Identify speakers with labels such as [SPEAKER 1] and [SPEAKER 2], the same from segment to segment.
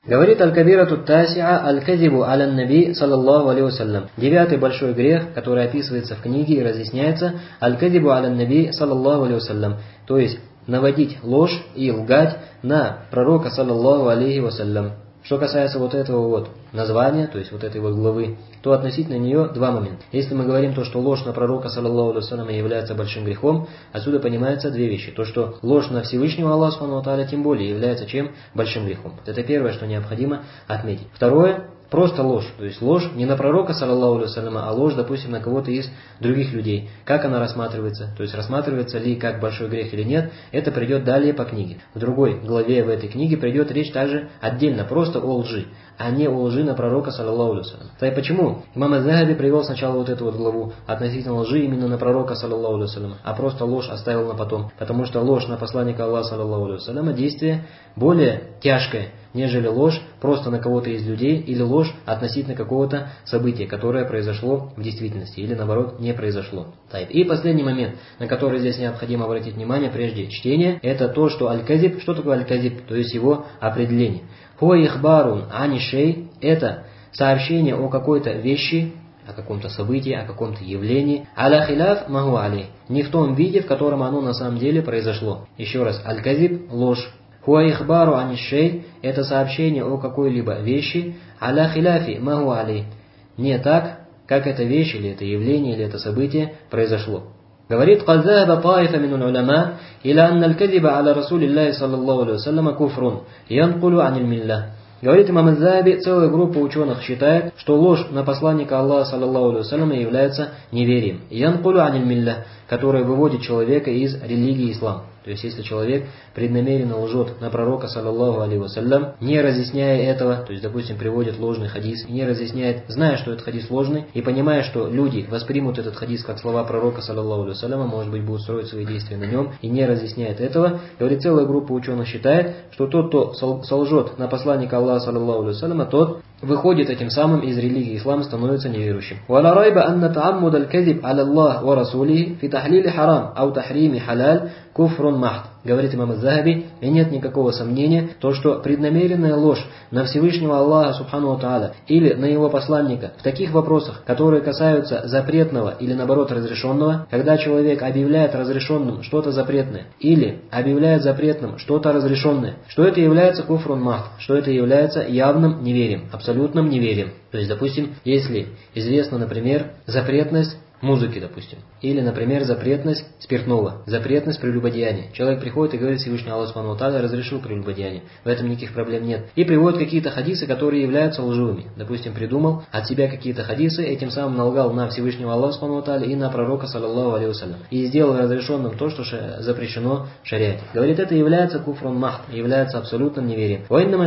[SPEAKER 1] Говорит Аль-Кабирату Тасиа Аль-Казибу Аля-Наби саллаллаху алейхи вассалям. 9-й большой грех, который описывается в книге и разъясняется, Аль-Казибу Аля-Наби саллаллаху алейхи вассалям. То есть наводить ложь и лгать на пророка саллаллаху алейхи вассалям. Что касается вот этого вот названия, то есть вот этой вот главы, то относительно нее два момента. Если мы говорим то, что ложь на пророка саллаллаху алейхи вассаляма является большим грехом, отсюда понимается две вещи. То, что ложь на Всевышнего Аллаха субхану ва тааля тем более является чем? Большим грехом. Это первое, что необходимо отметить. Второе, просто ложь. То есть ложь не на пророка саллаллаху алейхи вассаляма, а ложь, допустим, на кого-то из других людей. Как она рассматривается? То есть рассматривается ли как большой грех или нет, это придет далее по книге. В другой главе в этой книге придет речь также отдельно, просто о лжи, а не о лжи на пророка саллаллаху алейхи вассалям. Так почему имам Аз-Захаби привел сначала вот эту вот главу относительно лжи именно на пророка саллаллаху алейхи вассалям, а просто ложь оставил на потом? Потому что ложь на посланника Аллаха саллаллаху алейхи вассаляма действие более тяжкое, нежели ложь просто на кого-то из людей или ложь относительно какого-то события, которое произошло в действительности или наоборот не произошло. И последний момент, на который здесь необходимо обратить внимание прежде чтения, это то, что аль-казиб, что такое аль-казиб, то есть его определение. Хуа ихбарун ани шей – это сообщение о какой-то вещи, о каком-то событии, о каком-то явлении. Аля хиляф магу али – не в том виде, в котором оно на самом деле произошло. Еще раз, аль-казиб – ложь. Хуа ихбару ани шей – это сообщение о какой-либо вещи. Аля хиляфи магу али – не так, как эта вещь, или это явление, или это событие произошло. Говорит, قد ذهب طائفة من العلماء إلى أن الكذب على رسول الله صلى الله عليه وسلم كفر ينقل عن الملة. Говорит имам Аз-Захаби, целая группа ученых считает, что ложь на посланника Аллаха саллаллаху алейхи вассаляма является неверием. Янкулю аниль милля, которое выводит человека из религии ислам. То есть, если человек преднамеренно лжет на пророка саллаллаху алейхи вассалям, не разъясняя этого, то есть, допустим, приводит ложный хадис, не разъясняет, зная, что этот хадис ложный, и понимая, что люди воспримут этот хадис как слова пророка саллаллаху алейхи вассаляма, может быть, будут строить свои действия на нем, и не разъясняет этого, говорит, целая группа ученых считает, что тот, кто солжет на посланника Аллаха саллаллаху алейхи вассаляма, тот выходит этим самым из религии ислам, становится неверующим. ولا ريب أن تعمد الكذب على الله ورسوله في تحليل حرام أو تحريم حلال كفر محض. Говорит имам Аз-Захаби, и нет никакого сомнения, то, что преднамеренная ложь на Всевышнего Аллаха субхану ва тааля или на его посланника в таких вопросах, которые касаются запретного или наоборот разрешенного, когда человек объявляет разрешенным что-то запретное или объявляет запретным что-то разрешенное, что это является куфрун махд, что это является явным неверием, абсолютным неверием. То есть, допустим, если известно, например, запретность музыки, допустим. Или, например, запретность спиртного, запретность прелюбодеяния. Человек приходит и говорит, Всевышний Аллах субхану ва тааля разрешил прелюбодеяние. В этом никаких проблем нет. И приводит какие-то хадисы, которые являются лживыми. Допустим, придумал от себя какие-то хадисы, этим самым налгал на Всевышнего Аллаха субхану ва тааля и на пророка саллаллаху алейхи вассалям. И сделал разрешенным то, что запрещено в шариате. Говорит, это является куфрун махд, является абсолютным неверием.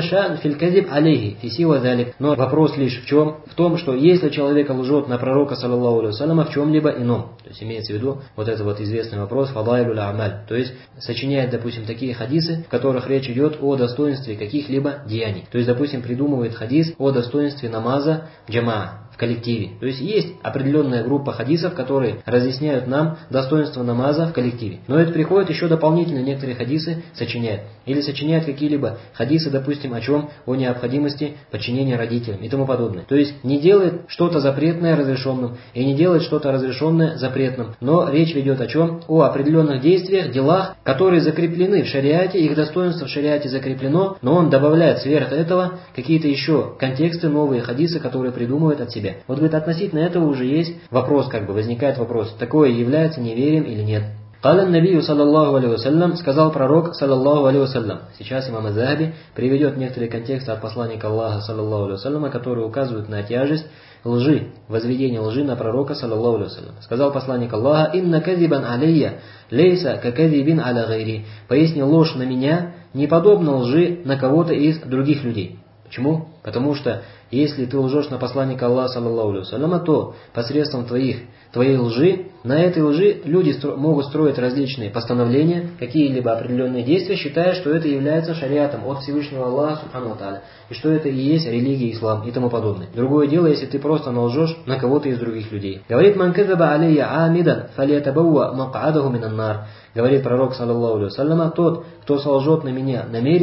[SPEAKER 1] Но вопрос лишь в чем? В том, что если человек лжет на пророка саллаллаху алейхи вассаляма в чем-либо ином, то есть имеется в виду вот этот вот известный вопрос фадайлюль амаль, то есть сочиняет, допустим, такие хадисы, в которых речь идет о достоинстве каких-либо деяний. То есть, допустим, придумывает хадис о достоинстве намаза джамаа, в коллективе. То есть есть определенная группа хадисов, которые разъясняют нам достоинство намаза в коллективе. Но это приходит еще дополнительно, некоторые хадисы сочиняют. Или сочиняют какие-либо хадисы, допустим, о чем? О необходимости подчинения родителям и тому подобное. То есть не делает что-то запретное разрешенным и не делает что-то разрешенное запретным. Но речь ведет о чем? О определенных действиях, делах, которые закреплены в шариате, их достоинство в шариате закреплено, но он добавляет сверх этого какие-то еще контексты, новые хадисы, которые придумывает от себя. Вот, говорит, относительно этого уже есть вопрос, возникает вопрос, такое является неверием или нет. Каля набию саллаллаху алейхи вассалям, сказал пророк саллаллаху алейхи вассалям. Сейчас имам Аз-Захаби приведет некоторые контексты от посланника Аллаха саллаллаху алейхи вассаляма, которые указывают на тяжесть лжи, возведение лжи на пророка саллаллаху алейхи вассалям. Сказал посланник Аллаха: «Инна казибан алейя, лейса каказибин аля гайри». Пояснил, ложь на меня не подобна лжи на кого-то из других людей. Почему? Потому что если ты лжешь на посланника Аллаха саллаллаху алейхи вассаляма, то посредством твоей лжи, на этой лжи люди могут строить различные постановления, какие-либо определенные действия, считая, что это является шариатом от Всевышнего Аллаха субхану ва тааля, и что это и есть религия ислам и тому подобное. Другое дело, если ты просто налжешь на кого-то из других людей. Говорит, «Ман казаба алейя амидан, фалиятабауа мак'адаху минан нар». Говорит пророк саллаллаху алейхи вассаляма, тот, кто солжет на меня намеренно,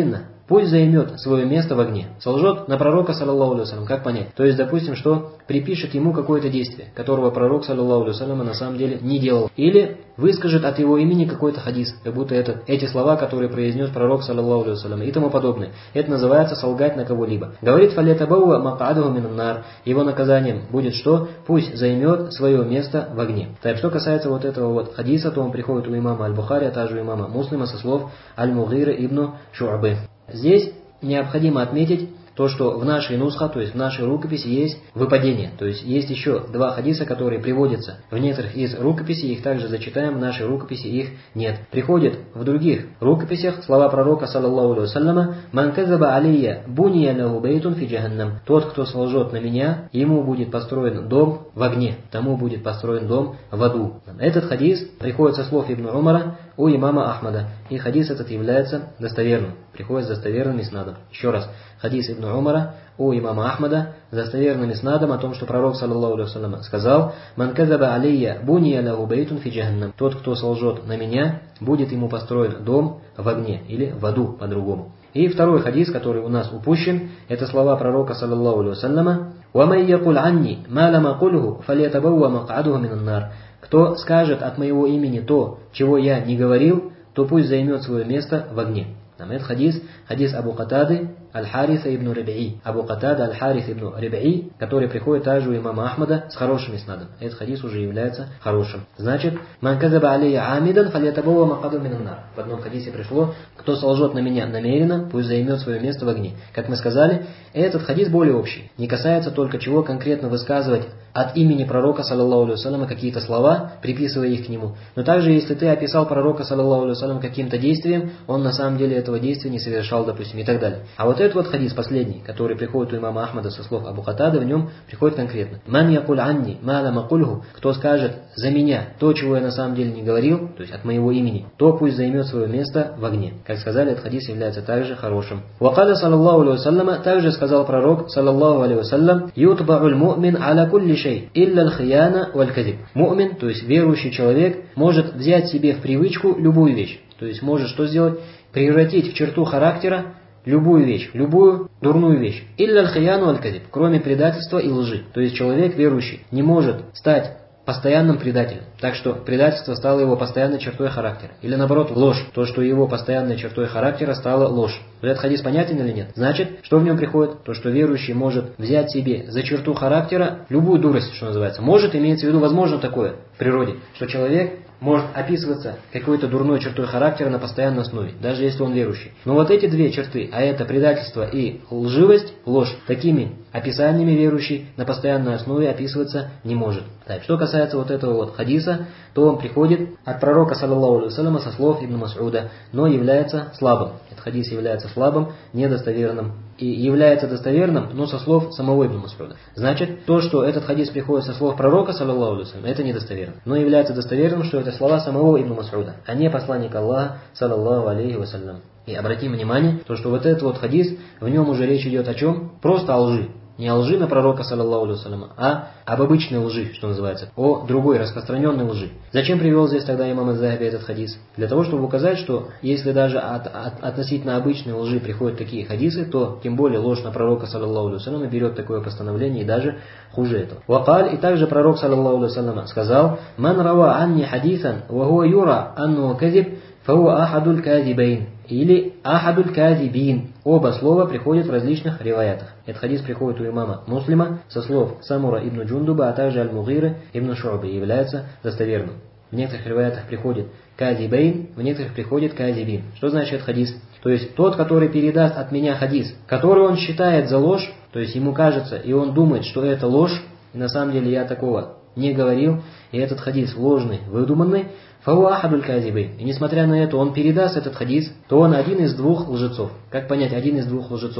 [SPEAKER 1] пусть займет свое место в огне. Солжет на пророка, саллаллаху алейхи вассалям, как понять? То есть, допустим, что припишет ему какое-то действие, которого пророк, саллаллаху алейхи вассалям, на самом деле не делал. Или выскажет от его имени какой-то хадис, как будто эти слова, которые произнес пророк, саллаллаху алейхи вассалям, и тому подобное. Это называется солгать на кого-либо. Говорит: «Фалятабауа макадуху минан нар». Его наказанием будет что? Пусть займет свое место в огне. Так, что касается вот этого вот хадиса, то он приходит у имама Аль-Бухари, а также у имама Муслима со слов Аль-Мугира ибн Шу'бы. Здесь необходимо отметить то, что в нашей нусха, то есть в нашей рукописи, есть выпадение. То есть есть еще два хадиса, которые приводятся в некоторых из рукописей, их также зачитаем, в нашей рукописи их нет. Приходит в других рукописях слова пророка, саллаллаху алейхи вассаляма: «Ман казаба алия буния лаху бейтун фи джаханнам». Тот, кто солжет на меня, ему будет построен дом в огне, тому будет построен дом в аду. Этот хадис приходит со слов Ибн Умара у имама Ахмада, и хадис этот является достоверным, приходит с достоверным иснадом. Еще раз, хадис Ибн Умара у имама Ахмада с достоверным иснадом о том, что пророк, саллаллаху алейхи вассалям, сказал: «Ман казаба алия буния лаху бейтун фи джаханнам». Тот, кто солжет на меня, будет ему построен дом в огне, или в аду по-другому. И второй хадис, который у нас упущен, это слова пророка, саллаллаху алейхи вассаляма: «Вамай якуль анни ма лам акульху фалятабауа макадуху минан нар». Кто скажет от моего имени то, чего я не говорил, то пусть займет свое место в огне. Этот хадис Абу Катады Аль-Хариса ибн Рибаи. Абу Катада Аль-Харис ибн Рибаи, который приходит также у имама Ахмада с хорошим иснадом. Этот хадис уже является хорошим. Значит, «Ман казаба алия амидан фалятабауа макаду минан нар». В одном хадисе пришло: «Кто солжет на меня намеренно, пусть займет свое место в огне». Как мы сказали, этот хадис более общий. Не касается только чего конкретно высказывать от имени пророка, саллаллаху алейхи вассаляма, какие-то слова, приписывая их к нему. Но также, если ты описал пророка, саллаллаху алейхи вассаляма, каким-то действием, он на самом деле этого действия не совершал, допустим, и так далее. А вот этот вот хадис, последний, который приходит у имама Ахмада со слов Абу Катады, в нем приходит конкретно: «Ман якуль анни ма лам акульху». Кто скажет за меня то, чего я на самом деле не говорил, то есть от моего имени, то пусть займет свое место в огне. Как сказали, этот хадис является также хорошим. Вакаля, саллаллаху алейхи вассаляма, также сказал пророк, саллаллаху алейхи вассалям: «Ютба'уль му'мин аля кулли шей, илля аль-хияна валь-казиб». Му'мин, то есть верующий человек, может взять себе в привычку любую вещь. То есть может что сделать? Превратить в черту характера любую вещь, любую дурную вещь. «Илля аль-хияну аль-казиб», кроме предательства и лжи. То есть человек верующий не может стать постоянным предателем, так что предательство стало его постоянной чертой характера. Или наоборот, ложь, то, что его постоянной чертой характера стала ложь. Этот хадис понятен или нет? Значит, что в нем приходит? То, что верующий может взять себе за черту характера любую дурость, что называется. Может, имеется в виду, возможно такое в природе, что человек может описываться какой-то дурной чертой характера на постоянной основе, даже если он верующий. Но вот эти две черты, а это предательство и лживость, ложь, такими описаниями верующий на постоянной основе описываться не может. Так, что касается вот этого вот хадиса, то он приходит от пророка, саллаллаху алейхи вассаляма, со слов Ибн Мас'уда, но является слабым. Этот хадис является слабым, недостоверным. И является достоверным, но со слов самого Ибн Мас'уда. Значит, то, что этот хадис приходит со слов пророка, саллаллаху алейхи вассалям, это недостоверно. Но является достоверным, что это слова самого Ибн Мас'уда, а не посланника Аллаха, саллаллаху алейхи вассалям. И обратим внимание, то, что вот этот вот хадис, в нем уже речь идет о чем? Просто о лжи. Не о лжи на пророка, саллаллаху алейхи вассалям, а об обычной лжи, что называется, о другой распространенной лжи. Зачем привел здесь тогда имам Аз-Захаби этот хадис? Для того, чтобы указать, что если даже относительно обычной лжи приходят такие хадисы, то тем более ложь на пророка, саллаллаху алейхи вассалям, берет такое постановление и даже хуже этого. Вакаль, и также пророк, саллаллаху алейхи вассалям, сказал: «Ман рава анни хадисан, ва хуа юра анну казиб, фауа ахадуль казибейн». Или ахадуль казибин. Оба слова приходят в различных риваятах. Этот хадис приходит у имама Муслима со слов Самура ибн Джундуба, а также Аль-Мугиры ибн Шу'бы, является достоверным. В некоторых риваятах приходит казибейн, в некоторых приходит казибин. Что значит этот хадис? То есть тот, который передаст от меня хадис, который он считает за ложь, то есть ему кажется, и он думает, что это ложь, и на самом деле я такого не говорил, и этот хадис ложный, выдуманный, фауа ахадуль казибейн. И несмотря на это, он передаст этот хадис, то он один из двух лжецов. Как понять один из двух лжецов?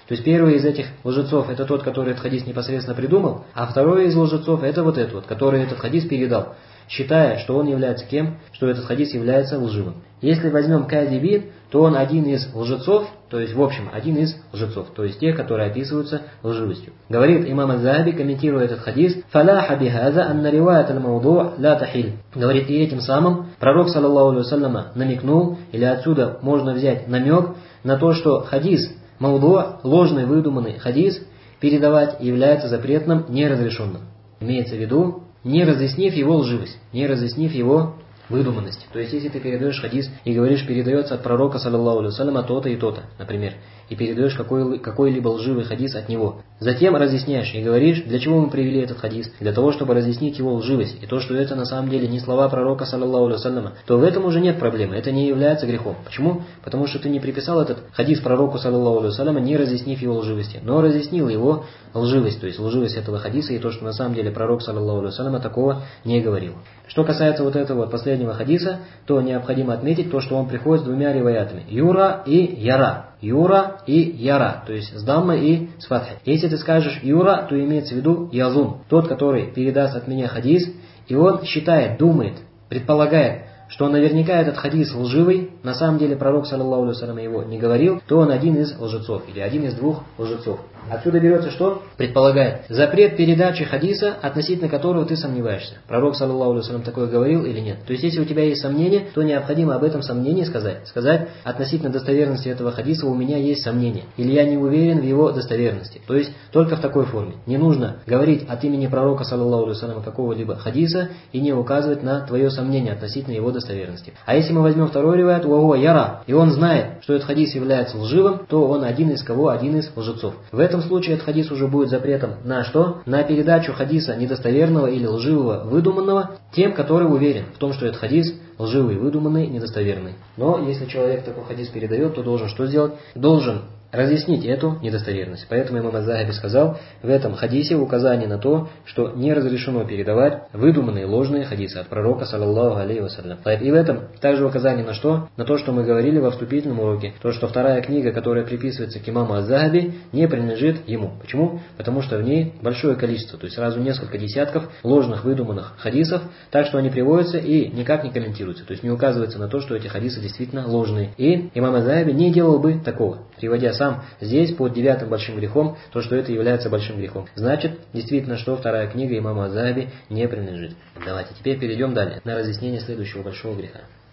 [SPEAKER 1] То есть первый из этих лжецов это тот, который этот хадис непосредственно придумал, а второй из лжецов это вот этот вот, который этот хадис передал, считая, что он является кем, что этот хадис является лживым. Если возьмем кадибин, то он один из лжецов, то есть в общем один из лжецов, то есть тех, которые описываются лживостью. Говорит имам Аз-Захаби, комментируя этот хадис, «Фаляха бихаза анна риваят аль-мауду ла тахиль». Говорит, и этим самым пророк, саллаллаху алейхи вассаляма, намекнул, или отсюда можно взять намек на то, что хадис мауду, ложный выдуманный хадис, передавать является запретным, неразрешенным. Имеется в виду, не разъяснив его лживость, не разъяснив его выдуманность. То есть, если ты передаешь хадис и говоришь, передается от пророка, саллаллаху алейхи вассаляма, то-то и то-то, например, и передаешь какой-либо лживый хадис от него. Затем разъясняешь и говоришь, для чего мы привели этот хадис? Для того, чтобы разъяснить его лживость. И то, что это на самом деле не слова пророка, саллаллаху алейхи вассаляма, то в этом уже нет проблемы. Это не является грехом. Почему? Потому что ты не приписал этот хадис пророку, саллаллаху алейхи вассаляма, не разъяснив его лживости, но разъяснил его лживость, то есть лживость этого хадиса и то, что на самом деле пророк, саллаллаху алейхи вассаляма, такого не говорил. Что касается вот этого последнего хадиса, то необходимо отметить то, что он приходит с двумя риваятами. Юра и яра. Юра и яра, то есть с даммой и с фатхой. Если ты скажешь юра, то имеется в виду язун, тот, который передаст от меня хадис, и он считает, думает, предполагает, что наверняка этот хадис лживый, на самом деле пророк, саллаллаху алейхи вассалям, его не говорил, то он один из лжецов, или один из двух лжецов. Отсюда берется что? Предполагает запрет передачи хадиса, относительно которого ты сомневаешься. Пророк, саллаллаху алейхи вассалям, такое говорил или нет. То есть, если у тебя есть сомнение, то необходимо об этом сомнении сказать. Сказать, относительно достоверности этого хадиса у меня есть сомнение, или я не уверен в его достоверности. То есть, только в такой форме. Не нужно говорить от имени пророка, саллаллаху алейхи вассалям, какого-либо хадиса и не указывать на твое сомнение относительно его достоверности. А если мы возьмем второй риваят, уаго яра, и он знает, что этот хадис является лживым, то он один из кого? Один из лжецов. В этом случае этот хадис уже будет запретом на что? На передачу хадиса недостоверного или лживого, выдуманного тем, который уверен в том, что этот хадис лживый, выдуманный, недостоверный. Но если человек такой хадис передает, то должен что сделать? Должен разъяснить эту недостоверность. Поэтому имам Аз-Захаби сказал в этом хадисе указание на то, что не разрешено передавать выдуманные ложные хадисы от пророка, саллаллаху алейхи вассалям. И в этом также указание на что? На то, что мы говорили во вступительном уроке. То, что вторая книга, которая приписывается к имаму Аз-Захаби, не принадлежит ему. Почему? Потому что в ней большое количество, то есть сразу несколько десятков ложных выдуманных хадисов, так что они приводятся и никак не комментируются. То есть не указывается на то, что эти хадисы действительно ложные. И имам Аз-Захаби не делал бы такого, приводя сам здесь под 9 большим грехом, то, что это является большим грехом. Значит, действительно, что вторая книга имама Аз-Захаби не принадлежит. Давайте теперь перейдем далее на разъяснение следующего большого греха.